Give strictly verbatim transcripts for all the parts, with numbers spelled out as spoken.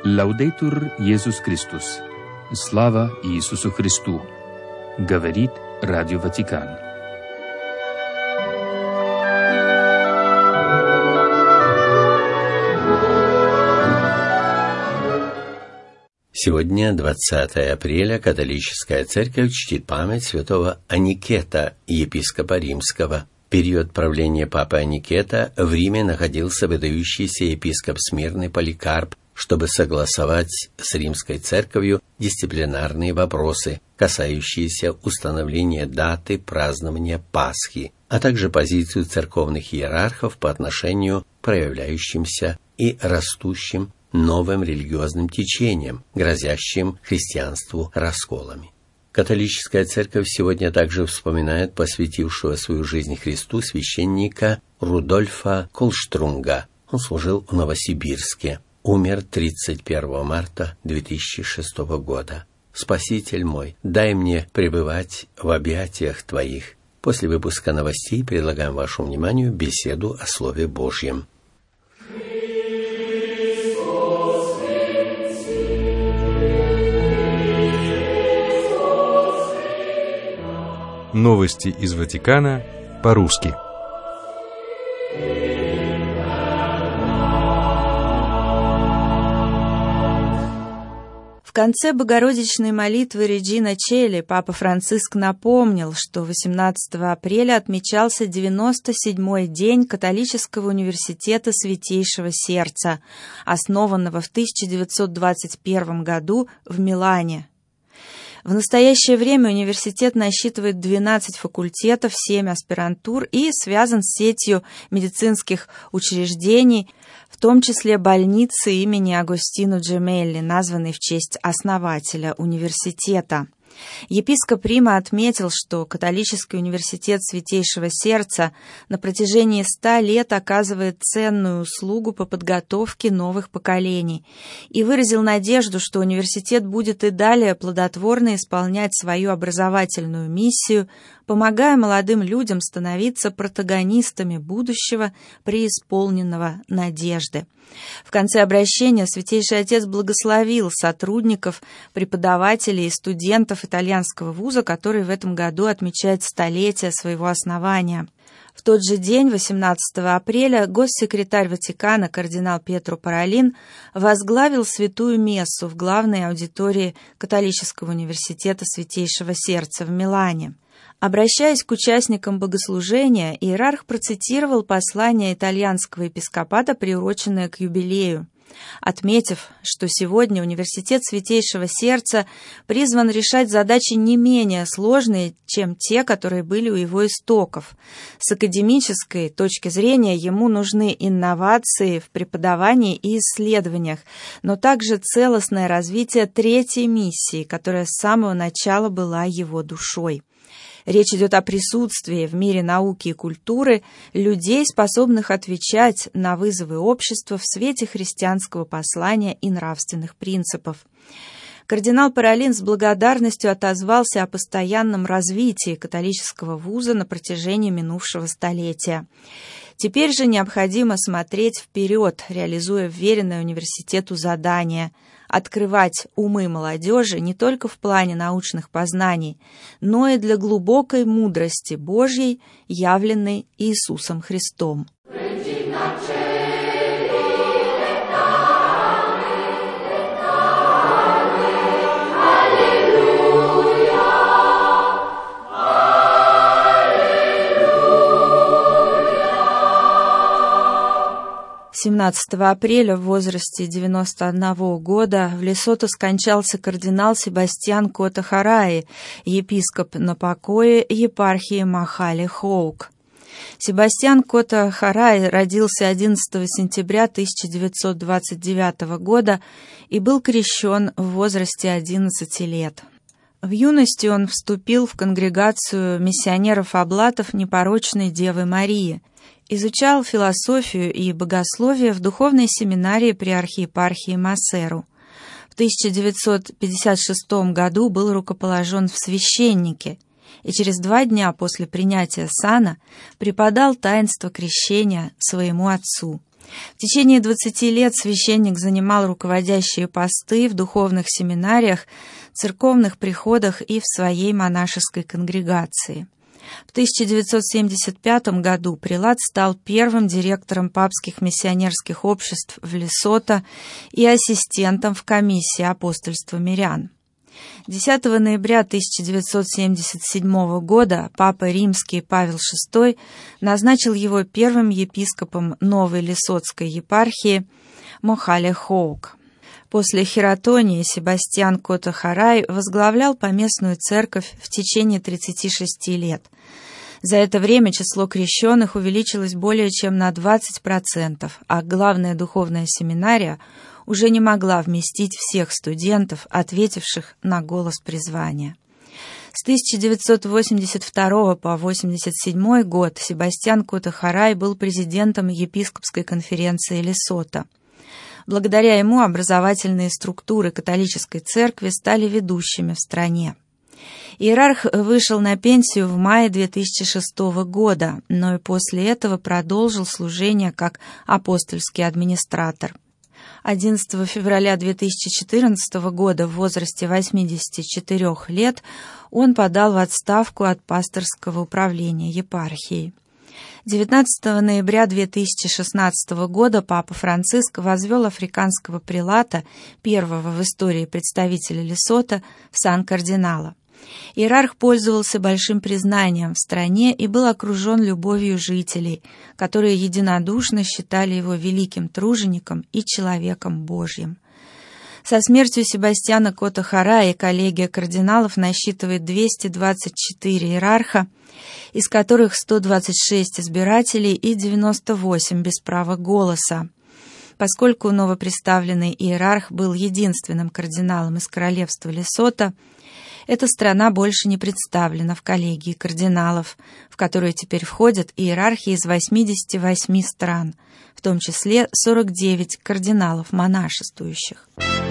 Лаудейтур Иисус Христос. Слава Иисусу Христу. Говорит Радио Ватикан. Сегодня, двадцатое апреля, католическая церковь чтит память святого Аникета, епископа римского. В период правления папы Аникета в Риме находился выдающийся епископ Смирны Поликарп, чтобы согласовать с римской церковью дисциплинарные вопросы, касающиеся установления даты празднования Пасхи, а также позицию церковных иерархов по отношению к проявляющимся и растущим новым религиозным течениям, грозящим христианству расколами. Католическая церковь сегодня также вспоминает посвятившего свою жизнь Христу священника Рудольфа Колштрунга. Он служил в Новосибирске. Умер тридцать первого марта две тысячи шестого года. «Спаситель мой, дай мне пребывать в объятиях Твоих». После выпуска новостей предлагаем вашему вниманию беседу о Слове Божьем. Новости из Ватикана по-русски. В конце Богородичной молитвы Реджина Чели папа Франциск напомнил, что восемнадцатого апреля отмечался девяносто седьмой день Католического университета Святейшего Сердца, основанного в тысяча девятьсот двадцать первом году в Милане. В настоящее время университет насчитывает двенадцать факультетов, семь аспирантур и связан с сетью медицинских учреждений, в том числе больницы имени Агостино Джемелли, названной в честь основателя университета. Епископ Рима отметил, что Католический университет Святейшего Сердца на протяжении ста лет оказывает ценную услугу по подготовке новых поколений и выразил надежду, что университет будет и далее плодотворно исполнять свою образовательную миссию, помогая молодым людям становиться протагонистами будущего, преисполненного надежды. В конце обращения Святейший Отец благословил сотрудников, преподавателей и студентов итальянского вуза, который в этом году отмечает столетие своего основания. В тот же день, восемнадцатого апреля, госсекретарь Ватикана кардинал Пьетро Паролин возглавил святую мессу в главной аудитории Католического университета Святейшего Сердца в Милане. Обращаясь к участникам богослужения, иерарх процитировал послание итальянского епископата, приуроченное к юбилею, отметив, что сегодня университет Святейшего Сердца призван решать задачи не менее сложные, чем те, которые были у его истоков. С академической точки зрения ему нужны инновации в преподавании и исследованиях, но также целостное развитие третьей миссии, которая с самого начала была его душой. Речь идет о присутствии в мире науки и культуры людей, способных отвечать на вызовы общества в свете христианского послания и нравственных принципов. Кардинал Паролин с благодарностью отозвался о постоянном развитии католического вуза на протяжении минувшего столетия. Теперь же необходимо смотреть вперед, реализуя вверенное университету задание – открывать умы молодежи не только в плане научных познаний, но и для глубокой мудрости Божьей, явленной Иисусом Христом. семнадцатого апреля в возрасте девяноста одного года в Лесото скончался кардинал Себастьян Кота Хараи, епископ на покое епархии Махали-Хоук. Себастьян Кота Хараи родился одиннадцатого сентября тысяча девятьсот двадцать девятого года и был крещен в возрасте одиннадцати лет. В юности он вступил в конгрегацию миссионеров-облатов Непорочной Девы Марии, изучал философию и богословие в духовной семинарии при архиепархии Массеру. В тысяча девятьсот пятьдесят шестом году был рукоположен в священники и через два дня после принятия сана преподал таинство крещения своему отцу. В течение двадцати лет священник занимал руководящие посты в духовных семинариях, церковных приходах и в своей монашеской конгрегации. В тысяча девятьсот семьдесят пятом году прелат стал первым директором папских миссионерских обществ в Лесото и ассистентом в комиссии апостольства мирян. десятого ноября тысяча девятьсот семьдесят седьмого года Папа Римский Павел шестой назначил его первым епископом новой Лесотской епархии Мохале-Хоук. После хератонии Себастьян Кота-Харай возглавлял поместную церковь в течение тридцати шести лет. За это время число крещенных увеличилось более чем на двадцать процентов, а главная духовная семинария уже не могла вместить всех студентов, ответивших на голос призвания. С тысяча девятьсот восемьдесят второго по восемьдесят седьмой год Себастьян Кота-Харай был президентом епископской конференции Лесото. Благодаря ему образовательные структуры католической церкви стали ведущими в стране. Иерарх вышел на пенсию в мае две тысячи шестого года, но и после этого продолжил служение как апостольский администратор. одиннадцатого февраля две тысячи четырнадцатого года в возрасте восьмидесяти четырёх лет он подал в отставку от пасторского управления епархией. девятнадцатого ноября две тысячи шестнадцатого года Папа Франциск возвел африканского прелата, первого в истории представителя Лесото, в сан кардинала. Иерарх пользовался большим признанием в стране и был окружен любовью жителей, которые единодушно считали его великим тружеником и человеком Божьим. Со смертью Себастьяна Кота-Харая коллегия кардиналов насчитывает двести двадцать четыре иерарха, из которых сто двадцать шесть избирателей и девяносто восемь без права голоса. Поскольку новоприставленный иерарх был единственным кардиналом из королевства Лесото, эта страна больше не представлена в коллегии кардиналов, в которую теперь входят иерархи из восьмидесяти восьми стран, в том числе сорок девять кардиналов монашествующих.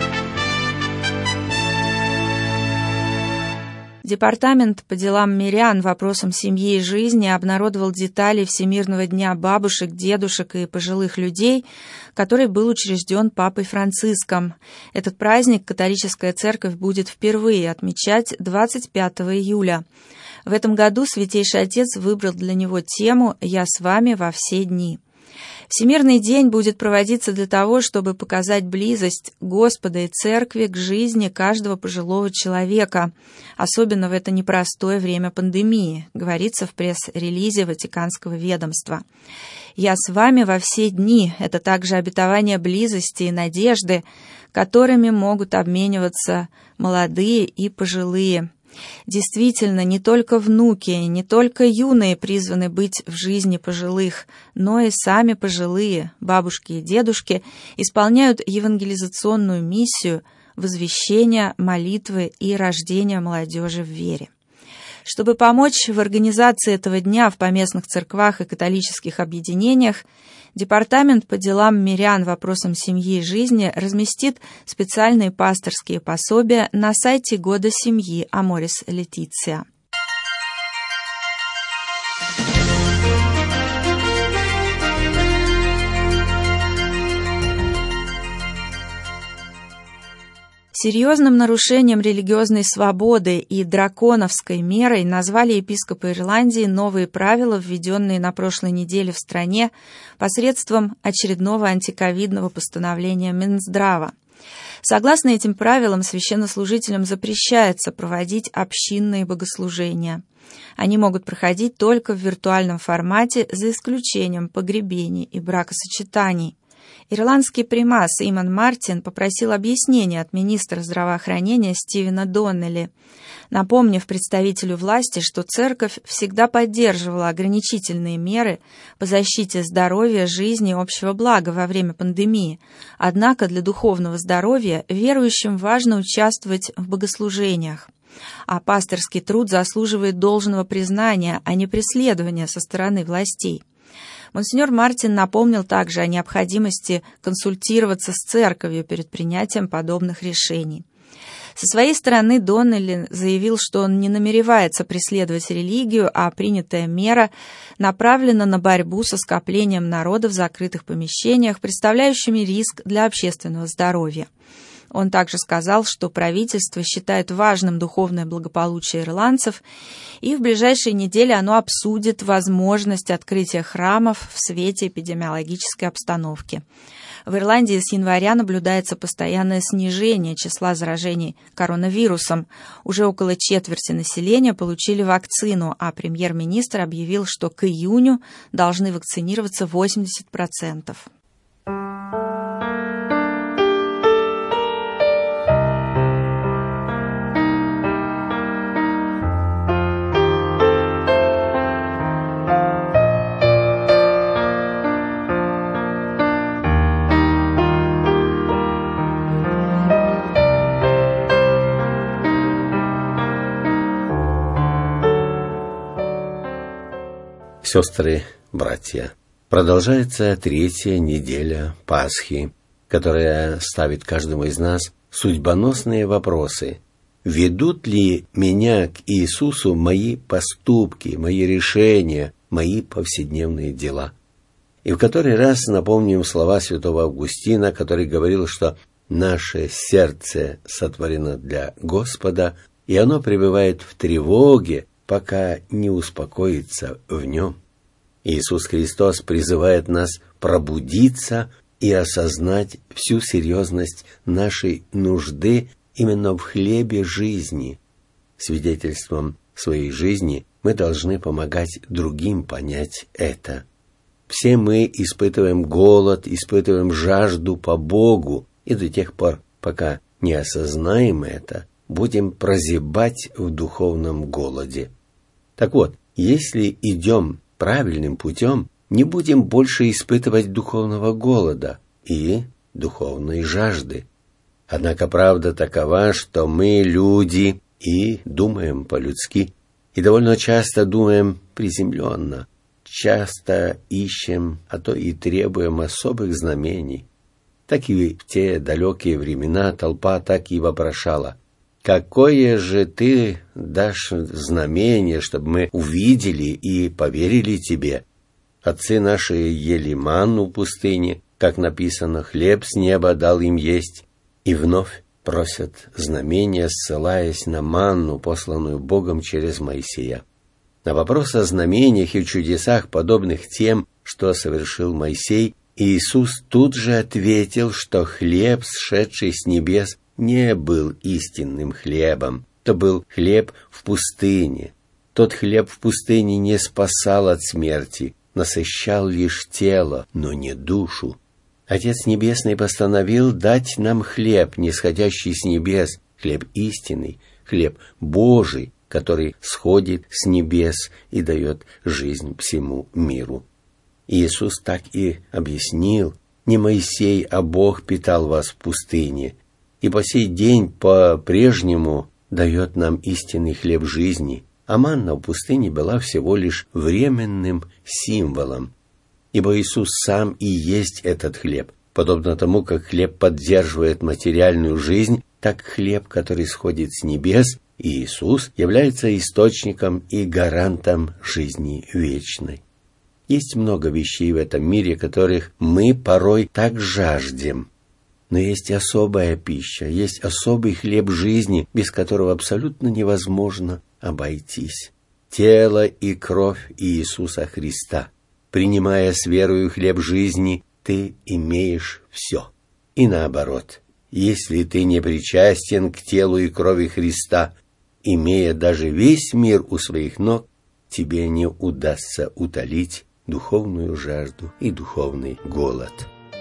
Департамент по делам мирян, вопросам семьи и жизни обнародовал детали Всемирного дня бабушек, дедушек и пожилых людей, который был учрежден Папой Франциском. Этот праздник католическая церковь будет впервые отмечать двадцать пятого июля. В этом году Святейший Отец выбрал для него тему «Я с вами во все дни». Всемирный день будет проводиться для того, чтобы показать близость Господа и Церкви к жизни каждого пожилого человека, особенно в это непростое время пандемии, говорится в пресс-релизе Ватиканского ведомства. «Я с вами во все дни» — это также обетование близости и надежды, которыми могут обмениваться молодые и пожилые. Действительно, не только внуки, не только юные призваны быть в жизни пожилых, но и сами пожилые, бабушки и дедушки, исполняют евангелизационную миссию возвещения, молитвы и рождения молодежи в вере. Чтобы помочь в организации этого дня в поместных церквах и католических объединениях, Департамент по делам мирян, вопросам семьи и жизни разместит специальные пасторские пособия на сайте Года семьи Аморис Летиция. Серьезным нарушением религиозной свободы и драконовской мерой назвали епископы Ирландии новые правила, введенные на прошлой неделе в стране посредством очередного антиковидного постановления Минздрава. Согласно этим правилам, священнослужителям запрещается проводить общинные богослужения. Они могут проходить только в виртуальном формате, за исключением погребений и бракосочетаний. Ирландский примас Иман Мартин попросил объяснения от министра здравоохранения Стивена Доннелли, напомнив представителю власти, что церковь всегда поддерживала ограничительные меры по защите здоровья, жизни и общего блага во время пандемии. Однако для духовного здоровья верующим важно участвовать в богослужениях. А пасторский труд заслуживает должного признания, а не преследования со стороны властей. Монсеньор Мартин напомнил также о необходимости консультироваться с церковью перед принятием подобных решений. Со своей стороны Доннелли заявил, что он не намеревается преследовать религию, а принятая мера направлена на борьбу со скоплением народа в закрытых помещениях, представляющими риск для общественного здоровья. Он также сказал, что правительство считает важным духовное благополучие ирландцев, и в ближайшие недели оно обсудит возможность открытия храмов в свете эпидемиологической обстановки. В Ирландии с января наблюдается постоянное снижение числа заражений коронавирусом. Уже около четверти населения получили вакцину, а премьер-министр объявил, что к июню должны вакцинироваться восемьдесят процентов. Сестры, братья, продолжается третья неделя Пасхи, которая ставит каждому из нас судьбоносные вопросы. Ведут ли меня к Иисусу мои поступки, мои решения, мои повседневные дела? И в который раз напомним слова святого Августина, который говорил, что наше сердце сотворено для Господа, и оно пребывает в тревоге, пока не успокоится в нем. Иисус Христос призывает нас пробудиться и осознать всю серьезность нашей нужды именно в хлебе жизни. Свидетельством своей жизни мы должны помогать другим понять это. Все мы испытываем голод, испытываем жажду по Богу, и до тех пор, пока не осознаем это, будем прозябать в духовном голоде. Так вот, если идем правильным путем, не будем больше испытывать духовного голода и духовной жажды. Однако правда такова, что мы люди и думаем по-людски, и довольно часто думаем приземленно, часто ищем, а то и требуем особых знамений. Так и в те далекие времена толпа так и вопрошала: «Какое же ты дашь знамение, чтобы мы увидели и поверили тебе? Отцы наши ели манну в пустыне, как написано, хлеб с неба дал им есть». И вновь просят знамения, ссылаясь на манну, посланную Богом через Моисея. На вопрос о знамениях и чудесах, подобных тем, что совершил Моисей, Иисус тут же ответил, что хлеб, сшедший с небес, не был истинным хлебом. То был хлеб в пустыне. Тот хлеб в пустыне не спасал от смерти, насыщал лишь тело, но не душу. Отец Небесный постановил дать нам хлеб, нисходящий с небес, хлеб истинный, хлеб Божий, который сходит с небес и дает жизнь всему миру. Иисус так и объяснил: не Моисей, а Бог питал вас в пустыне, и по сей день по-прежнему дает нам истинный хлеб жизни, а манна в пустыне была всего лишь временным символом. Ибо Иисус сам и есть этот хлеб. Подобно тому, как хлеб поддерживает материальную жизнь, так хлеб, который сходит с небес, и Иисус является источником и гарантом жизни вечной. Есть много вещей в этом мире, которых мы порой так жаждем. Но есть особая пища, есть особый хлеб жизни, без которого абсолютно невозможно обойтись. Тело и кровь Иисуса Христа. Принимая с верою хлеб жизни, ты имеешь все. И наоборот, если ты не причастен к телу и крови Христа, имея даже весь мир у своих ног, тебе не удастся утолить духовную жажду и духовный голод.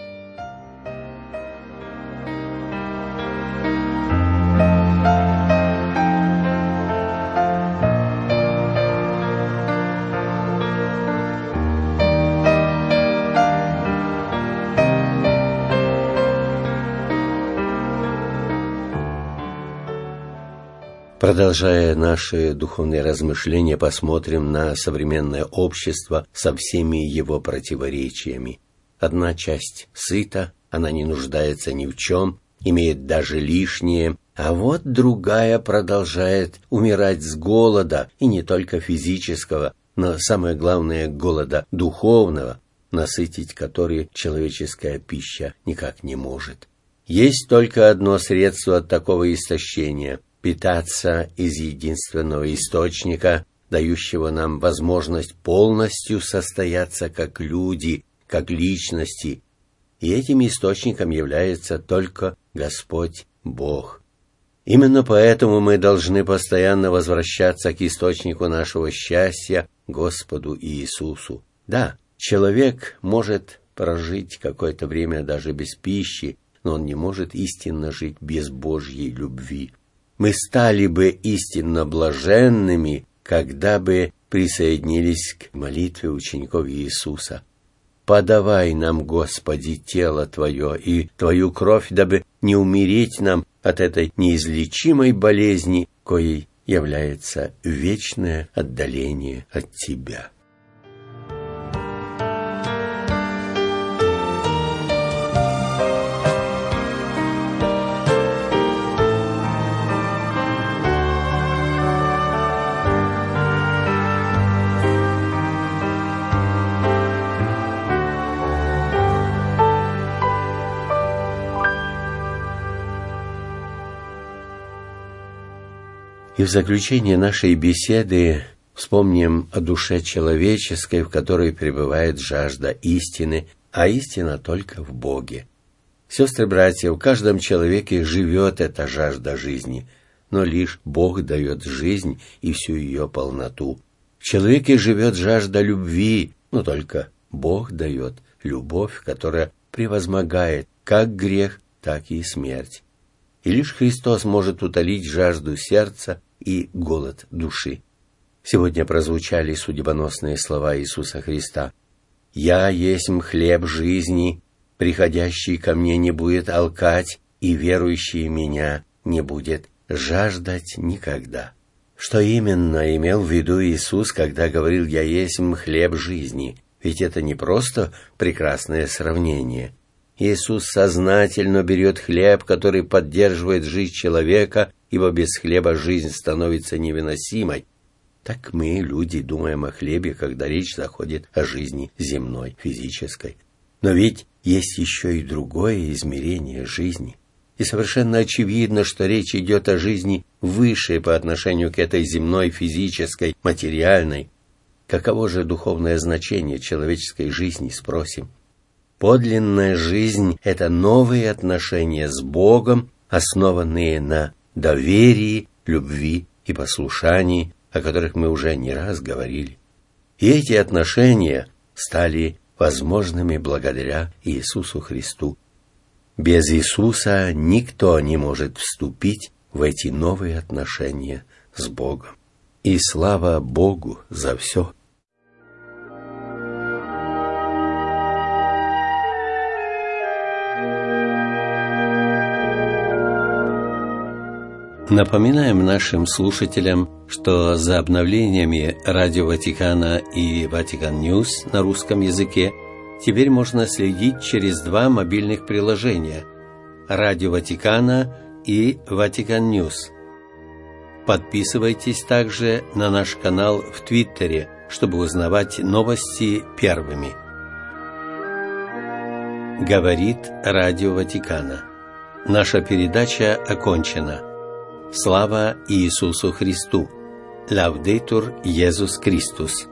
Продолжая наши духовные размышления, посмотрим на современное общество со всеми его противоречиями. Одна часть сыта, она не нуждается ни в чем, имеет даже лишнее, А вот другая продолжает умирать с голода, и не только физического, но самое главное, голода духовного, насытить который человеческая пища никак не может. Есть только одно средство от такого истощения – питаться из единственного источника, дающего нам возможность полностью состояться как люди, как личности. И этим источником является только Господь Бог. Именно поэтому мы должны постоянно возвращаться к источнику нашего счастья, Господу Иисусу. Да, человек может прожить какое-то время даже без пищи, но он не может истинно жить без Божьей любви. Мы стали бы истинно блаженными, когда бы присоединились к молитве учеников Иисуса. «Подавай нам, Господи, тело Твое и Твою кровь, дабы не умереть нам от этой неизлечимой болезни, коей является вечное отдаление от Тебя». И в заключение нашей беседы вспомним о душе человеческой, в которой пребывает жажда истины, а истина только в Боге. Сестры-братья, в каждом человеке живет эта жажда жизни, но лишь Бог дает жизнь и всю ее полноту. В человеке живет жажда любви, но только Бог дает любовь, которая превозмогает как грех, так и смерть. И лишь Христос может утолить жажду сердца и голод души. Сегодня прозвучали судьбоносные слова Иисуса Христа: «Я есмь хлеб жизни, приходящий ко мне не будет алкать, и верующий в меня не будет жаждать никогда». Что именно имел в виду Иисус, когда говорил «Я есмь хлеб жизни»? Ведь это не просто прекрасное сравнение. Иисус сознательно берет хлеб, который поддерживает жизнь человека, ибо без хлеба жизнь становится невыносимой. Так мы, люди, думаем о хлебе, когда речь заходит о жизни земной, физической. Но ведь есть еще и другое измерение жизни. И совершенно очевидно, что речь идет о жизни высшей по отношению к этой земной, физической, материальной. Каково же духовное значение человеческой жизни, спросим? Подлинная жизнь – это новые отношения с Богом, основанные на доверии, любви и послушании, о которых мы уже не раз говорили. И эти отношения стали возможными благодаря Иисусу Христу. Без Иисуса никто не может вступить в эти новые отношения с Богом. И слава Богу за все. Напоминаем нашим слушателям, что за обновлениями Радио Ватикана и Ватикан Ньюс на русском языке теперь можно следить через два мобильных приложения – Радио Ватикана и Ватикан Ньюс. Подписывайтесь также на наш канал в Твиттере, чтобы узнавать новости первыми. Говорит Радио Ватикана. Наша передача окончена. Слава Иисусу Христу! Лаудетур Иисус Христос!